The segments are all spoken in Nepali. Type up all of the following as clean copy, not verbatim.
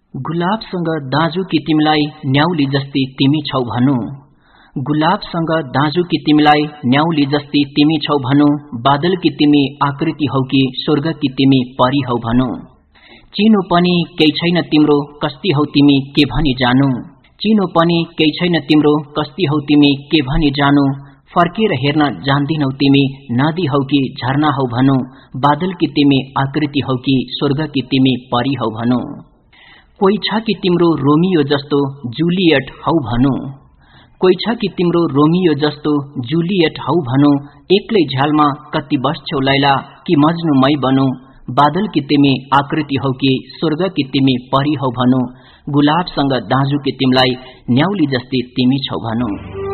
गुलाबसँग दाजु कि तिमीलाई न्याउली जस्ती तिमी छौ भनु। गुलाबसँग दाजु कि तिमीलाई न्याउली जस्ती तिमी छौ भनु। बादल कि तिमी आकृति हौ कि स्वर्ग कि तिमी परी हौ भनु। चिनो पनि केही छैन तिम्रो कस्ती हौ तिमी के भनी जानु। चिनो पनि केही छैन तिम्रो कस्ती हौ तिमी के भनी जानु। फर्केर हेर्न जान्दिनौ तिमी नदी हौ कि झरना हौ भनु। बादल कि तिमी आकृति हौ कि स्वर्ग कि तिमी परी हौ भनु। कोही छ कि तिम्रो रोमियो जस्तो जूलियट हौ भनु। कोही छ कि तिम्रो रोमियो जस्तो जूलियट हौ भनु। एक्लै झ्यालमा कति बस्छौ लैला कि मज्नु मै बनु। बादल कि तिमी आकृति हौ कि स्वर्ग कि तिमी परी हौ भनु। गुलाबसँग दाजु कि तिमीलाई न्याउली जस्ती तिमी छौ भनु।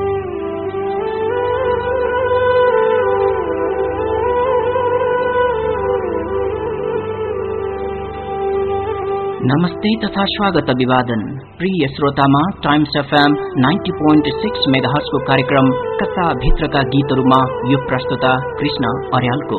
नमस्ते तथा स्वागत अभिवादन प्रिय श्रोतामा टाइम्स एफएम 90.6 मेगाहर्ट्ज को कार्यक्रम कथा भित्रका गीतहरुमा यो प्रस्तुता कृष्ण अर्यालको।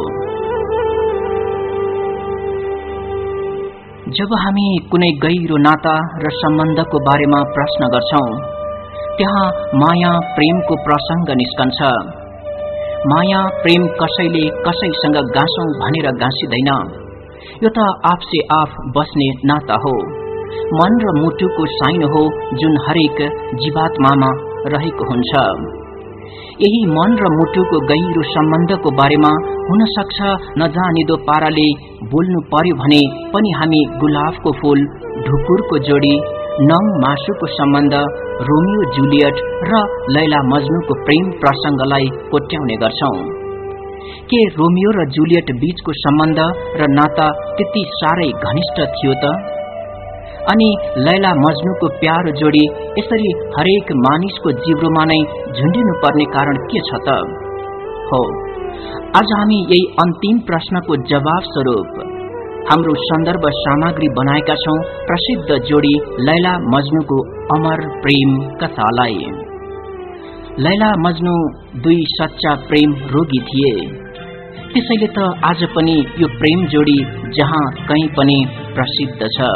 जब हामी कुनै गहिरो नाता र सम्बन्धको बारेमा प्रश्न गर्छौं त्यहाँ माया प्रेमको प्रसंग निस्कन्छ। माया प्रेम कसैले कसैसँग गाँसौं भनेर गाँसिदैन। यो त आफसे आफ बस्ने नाता हो। मन र मुटुको साइनो हो जुन हरेक जीवात्मामा रहेको हुन्छ। यही मन र मुटुको गहिरो सम्बन्धको बारेमा हुन सक्छ नजानिदो पाराले बोल्नु पर्यो भने पनि हामी गुलाबको फूल, ढुकुरको जोडी, नङ मासुको सम्बन्ध, रोमियो जूलियट र लैला मज्नुको प्रेम प्रसंगलाई कोट्याउने गर्छौं। के रोमियो र जूलियट बीचको सम्बन्ध र नाता त्यति साह्रै घनिष्ठ थियो त? अनि लैला मज्नुको प्यारो जोडी यसरी हरेक मानिसको जिब्रोमा नै झुन्डिनु पर्ने कारण के छ त? हो, आज हामी यही अन्तिम प्रश्नको जवाब स्वरूप हाम्रो सन्दर्भ सामग्री बनाएका छौं प्रसिद्ध जोडी लैला मज्नुको अमर प्रेम कथालाई। लैला मज्नु दुई सच्चा प्रेम रोगी थिए। त्यसैले त आज पनि यो प्रेम जोडी जहाँ कहीं पनि प्रसिद्ध छ।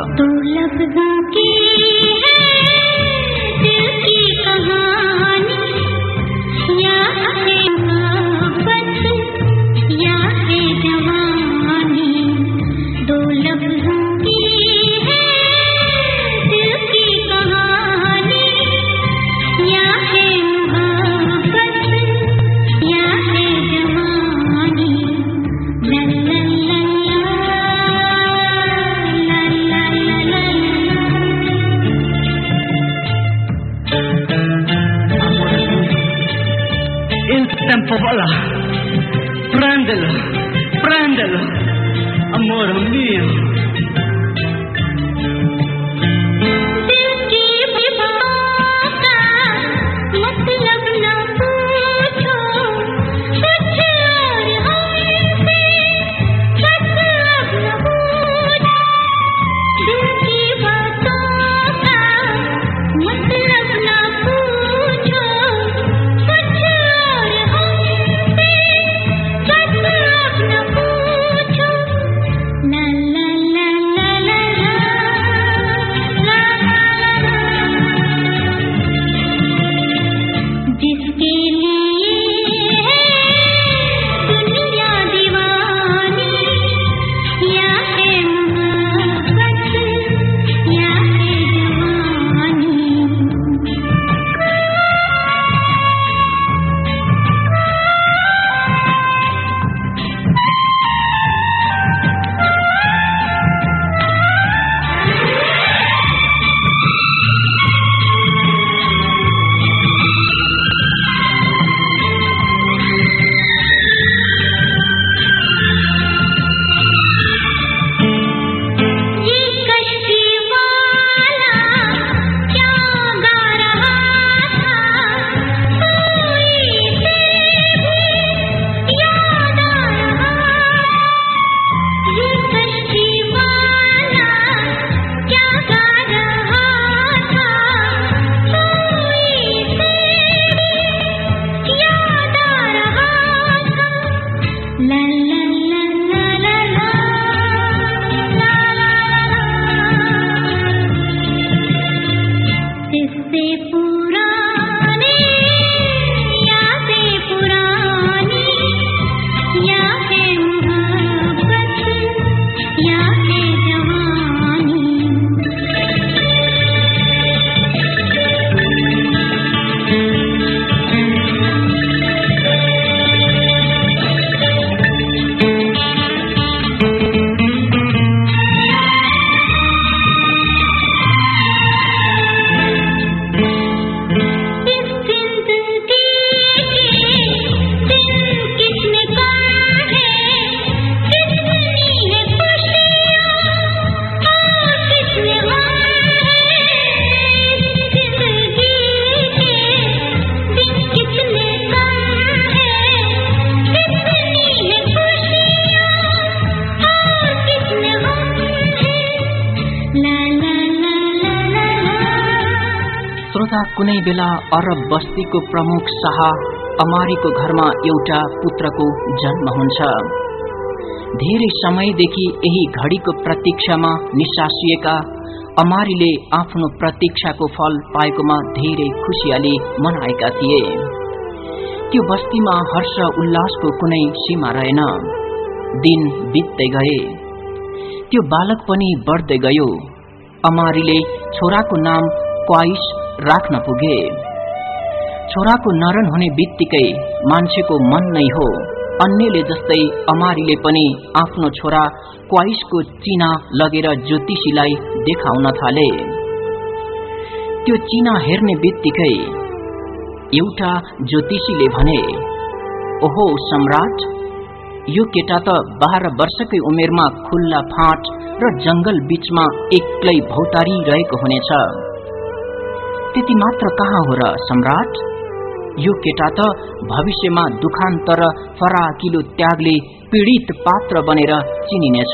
यहुदा कुनै बेला अरब बस्तीको प्रमुख शाह अमारीको घरमा एउटा पुत्रको जन्म हुन्छ। धेरै समयदेखि यही घडीको प्रतीक्षामा निसासिएका अमारीले आफ्नो प्रतीक्षाको फल पाएकोमा धेरै खुशियाली मनाएका थिए। त्यो बस्तीमा हर्ष उल्लासको कुनै सीमा रहेन। दिन बित्दै गए, त्यो बालक पनि बढ्दै गयो। अमारीले छोराको नाम क्वाइस राख्न पुगे। छोराको नरन हुने बित्तिकै मान्छेको मन नै हो, अन्यले जस्तै अमारीले पनि आफ्नो छोरा क्वाइसको चिना लगेर ज्योतिषीलाई देखाउन थाले। त्यो चिना हेर्ने बित्तिकै एउटा ज्योतिषीले भने, ओहो सम्राट, यो केटा त 12 वर्षकै उमेरमा खुल्ला फाँट र जंगल बीचमा एक्लै भौतारी रहेको हुनेछ। त्यति मात्र कहाँ हो र सम्राट, यो केटा त भविष्यमा दुखान्त र फराकिलो त्यागले पीडित पात्र बनेर चिनिनेछ।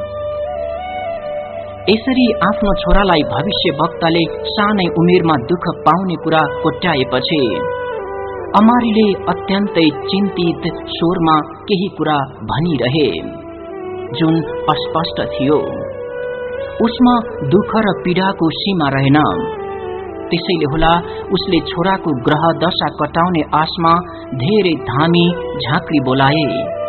यसरी आफ्नो छोरालाई भविष्य वक्ताले सानै उमेरमा दुःख पाउने कुरा कोट्याएपछि अमारीले अत्यन्तै चिन्तित स्वरमा केही कुरा भनिरहे, जुन अस्पष्ट थियो। उसमा दुःख र पीडाको सीमा रहेन। त्यसैले होला उसले छोराको ग्रह दशा कटाउने आशमा धेरै धामी झाँक्री बोलाए,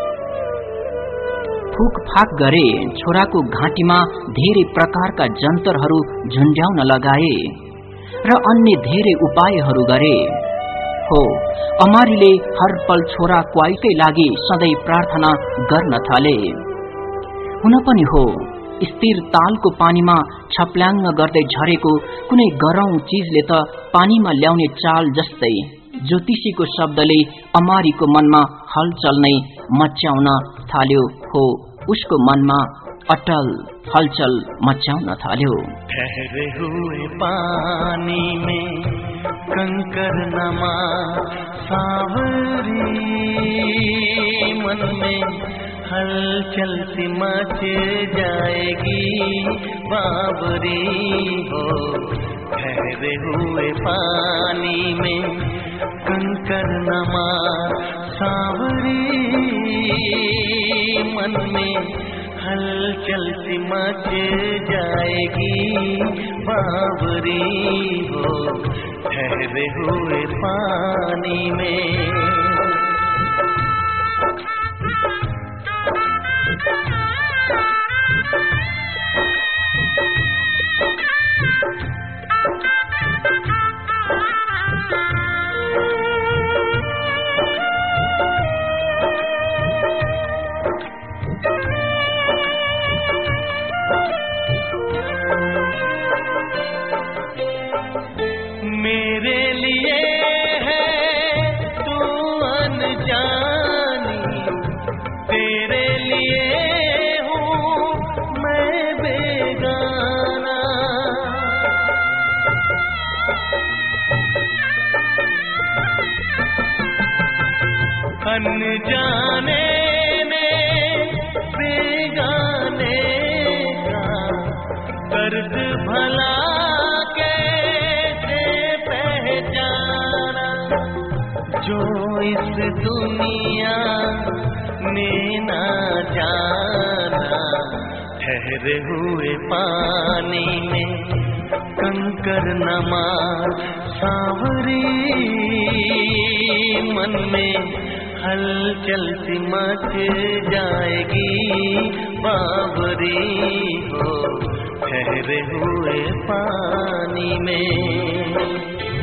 फुकफाक गरे, छोराको घाँटीमा धेरै प्रकारका जन्तरहरू झुन्ड्याउन लगाए र अन्य धेरै उपायहरू गरे। हो, अमारीले हर पल छोरा क्वाइकै लागि सधैँ प्रार्थना गर्न थाले। हुन पनि हो, स्थिर तालको पानीमा छप्ल्याङ्ग गर्दै झरेको कुनै गरौं चीजले त पानीमा ल्याउने चाल जस्तै ज्योतिषीको शब्दले अमारीको मनमा हलचल नै मच्याउन थाल्यो। हो, उसको मनमा अटल हलचल मचाउन थाल्यो। ठहरे हुए पानी में कंकर नमा सावरी, मन में हलचल सी मच जाएगी बाबरी हो। ठहरे हुए पानी में कंकर नमा सावरी, मन में हलचल सी मच जाएगी बाबरी हो। ठहरे हुए पानी में मेरे लिए है तू अनजानी, तेरे लिए हूँ मैं बेगाना। अनजाने में बेगाने का दर्द भला जो इस दुनिया ने ना जाना। ठहरे हुए पानी में कंकर नमा सावरी, मन में हलचल सी मच जाएगी बाबरी हो। ठहरे हुए पानी में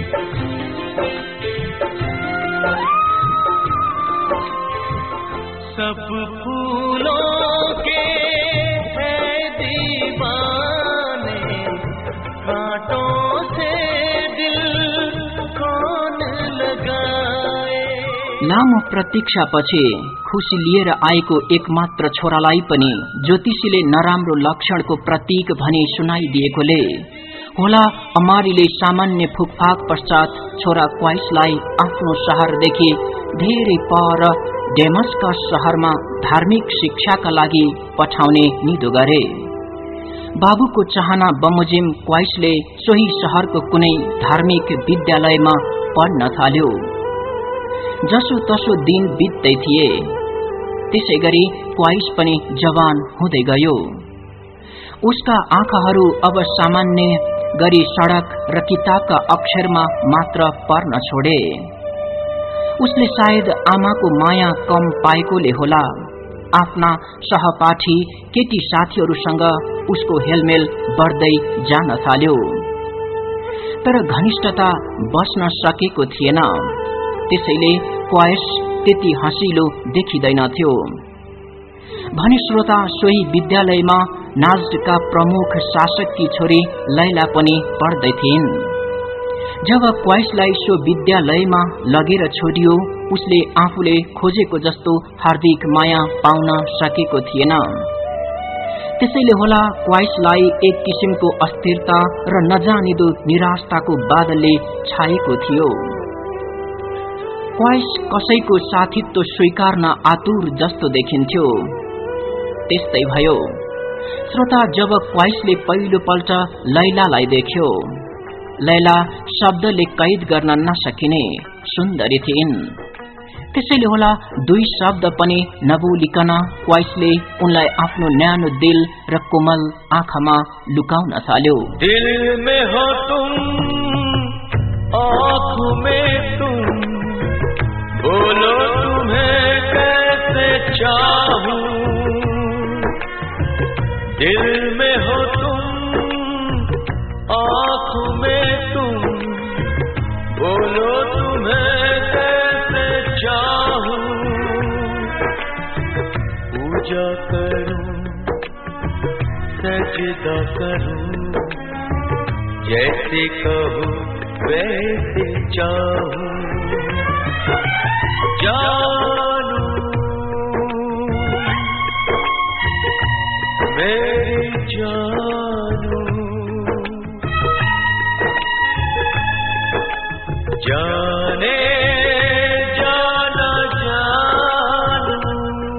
सब फूलों के है दीवाने, कांटों से दिल कौन लगाए। लामो प्रतीक्षापछि खुशी लिएर आएको एकमात्र छोरालाई पनि ज्योतिषीले नराम्रो लक्षणको प्रतीक भनी सुनाइदिएकोले होला अमारीले सामान्य फुकफाक पश्चात छोरा क्वाइसलाई आफ्नो शहरदेखि धेरै पर डेमस्कस शहरमा धार्मिक शिक्षाका लागि पठाउने निधो गरे। बाबुको चाहना बमोजिम क्वाइसले सोही शहरको कुनै धार्मिक विद्यालयमा पढ्न थाल्यो। जसो तसो दिन बित्दै थिए। त्यसैगरी क्वाइस पनि जवान हुँदै गयो। उसका आँखाहरू अब सामान्य गरी सडक र किताबका अक्षरमा मात्र पर्न छोडे। उसले सायद आमाको माया कम पाएकोले होला आफ्ना सहपाठी केटी साथीहरूसँग उसको हेलमेल बढ्दै जान थाल्यो। तर घनिष्ठता बस्न सकेको थिएन। त्यसैले क्वाइस त्यति हँसिलो देखिँदैनथ्यो भने श्रोता सोही विद्यालयमा नाजका प्रमुख शासककी छोरी लैला पनि पढ्दै थिइन्। जब क्वाइसलाई सो विद्यालयमा लगेर छोडियो उसले आफूले खोजेको जस्तो हार्दिक माया पाउन सकेको थिएन। त्यसैले होला क्वाइसलाई एक किसिमको अस्थिरता र नजानिदो निराशताको बादलले छाएको थियो। क्वाइस कसैको साथीत्व स्वीकार्न आतुर जस्तो देखिन्थ्यो। त्यस्तै भयो श्रोता जब क्वाइसले पहिलोपल्ट लैलालाई देख्यो। लैला शब्दले कैद गर्न नसकिने सुन्दरी थिइन्। त्यसैले होला दुई शब्द पनि नबोलिकन क्वाइसले उनलाई आफ्नो न्यानो दिल र कोमल आँखामा लुकाउन थाल्यो। दिल में हो तुम, आँखों में तुम, बोलो तुम्हें कैसे चाहूं। दिल में हो तुम, आँखों में तुम, बोलो तुम्हें कैसे चाहूं। पूजा करूं, सजदा करूं, जैसे कहो वैसे चाहूं। जानू मेरी जानू, जाने जाना जानू।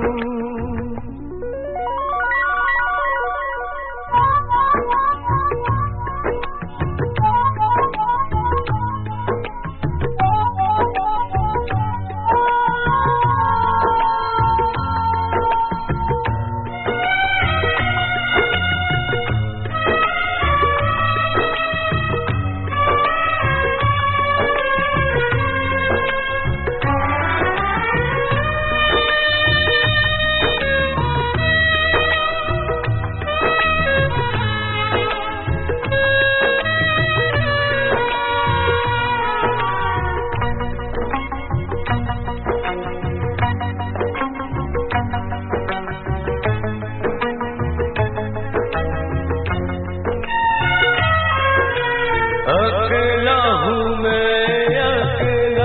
अकेला हूँ मैं अकेला,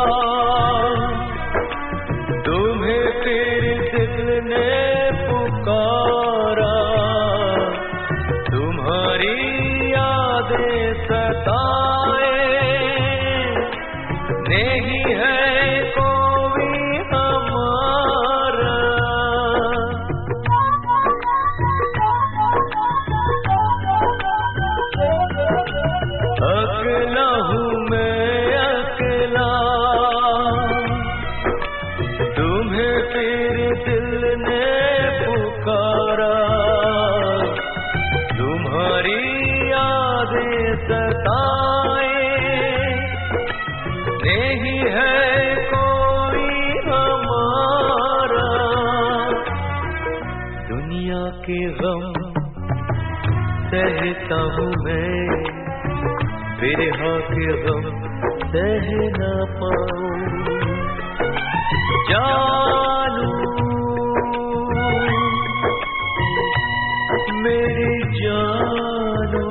तुम्हें तेरे दिल ने पुकारा। तुम्हारी यादें सताए, नहीं है कोई हमारा। अकेला हूँ मैं अकेला, तुम्हें तेरे दिल ने पुकारा। तुम्हारी यादें सताए, नहीं है कोई हमारा। दुनिया के गम सहता हूँ मैं, बिरहा के गम सह न पाऊं। जानू मेरी जानू,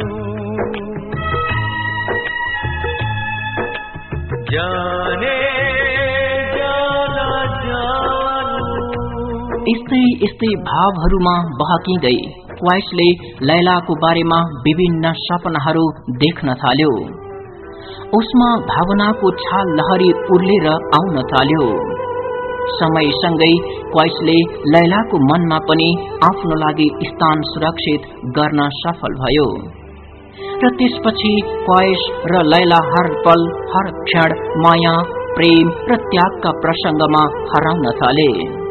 जाने जाना जानू। यस्तै भावहरूमा बहकिँदै क्वाइसले लैलाको बारेमा विभिन्न सपनाहरू देख्न थाल्यो। उसमा भावनाको छाल लहरी उर्लेर आउन थाल्यो। समयसँगै क्वाइसले लैलाको मनमा पनि आफ्नो लागि स्थान सुरक्षित गर्न सफल भयो र त्यसपछि क्वाइस र लैला हर पल हर क्षण माया, प्रेम र त्यागका प्रसंगमा हराउन थाले।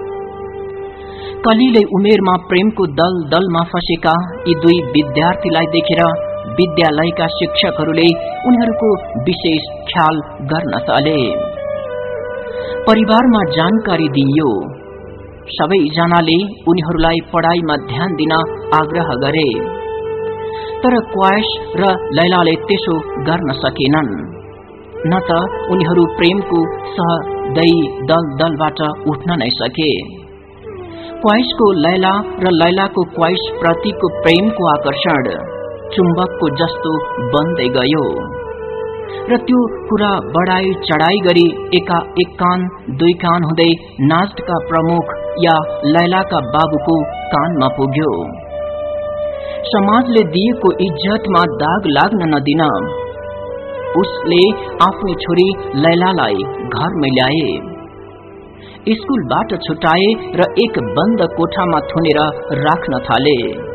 कलिलै उमेरमा प्रेमको दलदलमा फँसेका यी दुई विद्यार्थीलाई देखेर विद्यालयका शिक्षकहरूले उनीहरूको विशेष ख्याल गर्न थाले। परिवारमा जानकारी दिइयो। सबैजनाले उनीहरूलाई पढाइमा ध्यान दिन आग्रह गरे, तर क्वाइस र लैलाले त्यसो गर्न सकेनन्। न त उनीहरू प्रेमको सहदयी दलदलबाट उठ्न नै सके। क्वाइसको लैला र लैलाको क्वाइस प्रतिको प्रेमको आकर्षण चुम्बकको जस्तो बन्दै गयो र त्यो कुरा बढाई चढाई गरी एक कान दुई कान हुँदै नाजका प्रमुख या लैलाका बाबुको कानमा पुग्यो। समाजले दिएको इज्जतमा दाग लाग्न नदिन उसले आफ्नो छोरी लैलालाई घरमै ल्याए, स्कुलबाट छुटाए र एक बन्द कोठामा थुनेर राख्न थाले।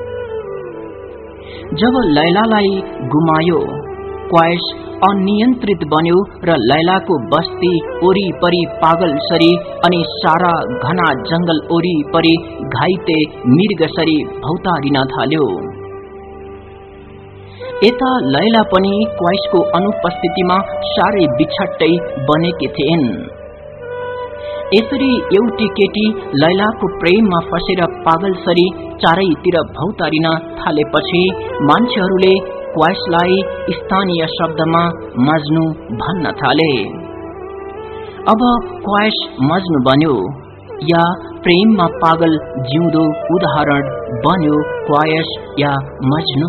जब लैलालाई गुमायो, क्वाइस अनियन्त्रित बन्यो र लैलाको बस्ती वरिपरि पागलसरी अनि सारा घना जंगल वरिपरि घाइते मृगसरी भौतारिन थाल्यो। यता लैला पनि क्वाइसको अनुपस्थितिमा साह्रै बिछट्टै बनेकी थिइन्। यसरी एउटी केटी लैलाको प्रेममा फसेर पागलसरी चारैतिर भौतारिन थालेपछि मान्छेहरूले क्वाइसलाई स्थानीय शब्दमा मज्नु भन्न थाले। अब क्वाइस मज्नु बन्यो या प्रेममा पागल जिउँदो उदाहरण बन्यो क्वाइस या मज्नु।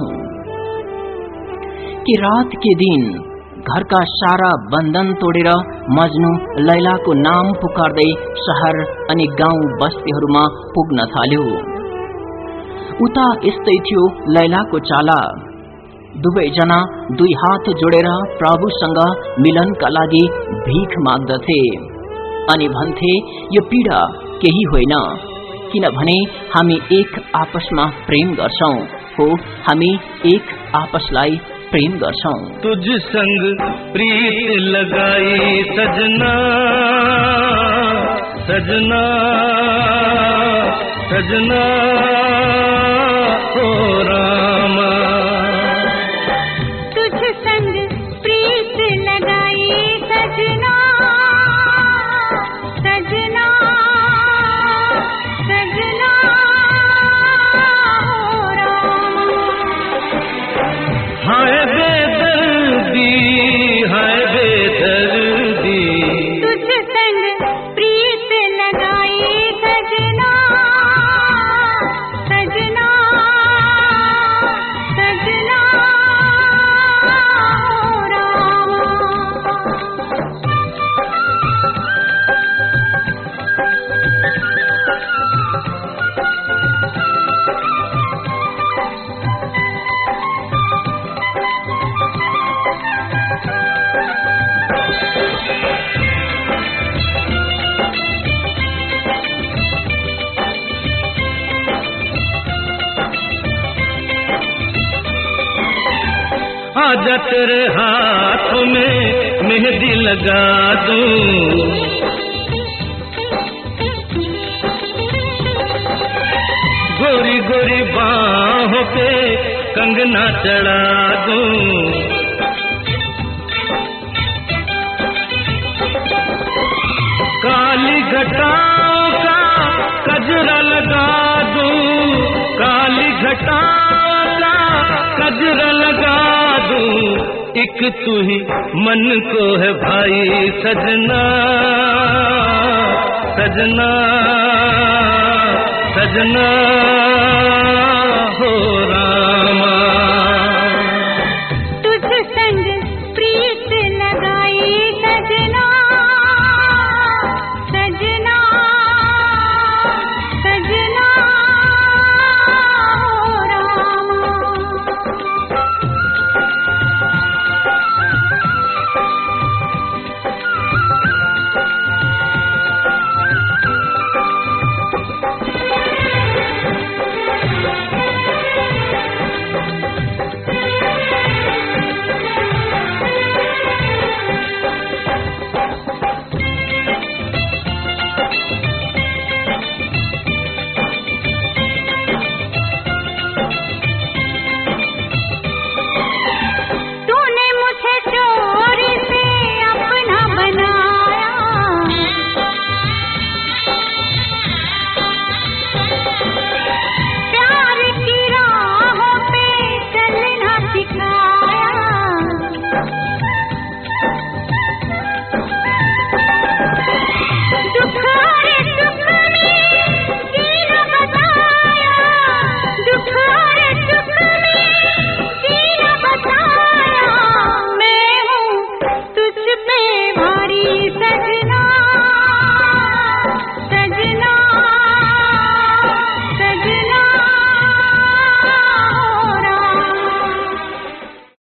कि रात के दिन घरका सारा बन्धन तोडेर मज्नु लैलाको नाम पुकार्दै शहर अनि गाउँ बस्तीहरूमा पुग्न थाल्यो। उता यस्तै थियो लैलाको चाला। दुवैजना दुई हात जोडेर प्रभुसँग मिलनका लागि भीख माग्दथे अनि भन्थे, यो पीडा केही होइन, किनभने हामी एक आपसमा प्रेम गर्छौं। हो, हामी एक आपसलाई प्रेम गर्छौं। तुझ संग प्रीत लगाई सजना, सजना, सजना ओ रामा। तुझ संग प्रीत लगाई सजना, सजना, सजना ओ रामा। हाय बेदर्दी, हाय बेदर्दी, तुझ संग प्रीत लगाई सजना, सजना, सजना ओ रामा। आजा तेरे हाथ में मेहंदी लगा दूं, गोरी गोरी बाहों पे कंगना चढ़ा दूं, काली घटाओं का कजरा लगा दूं, काली घटाओं का कजरा लगा दूं, एक तू ही मन को है भाई सजना, सजना, सजना हो रामा।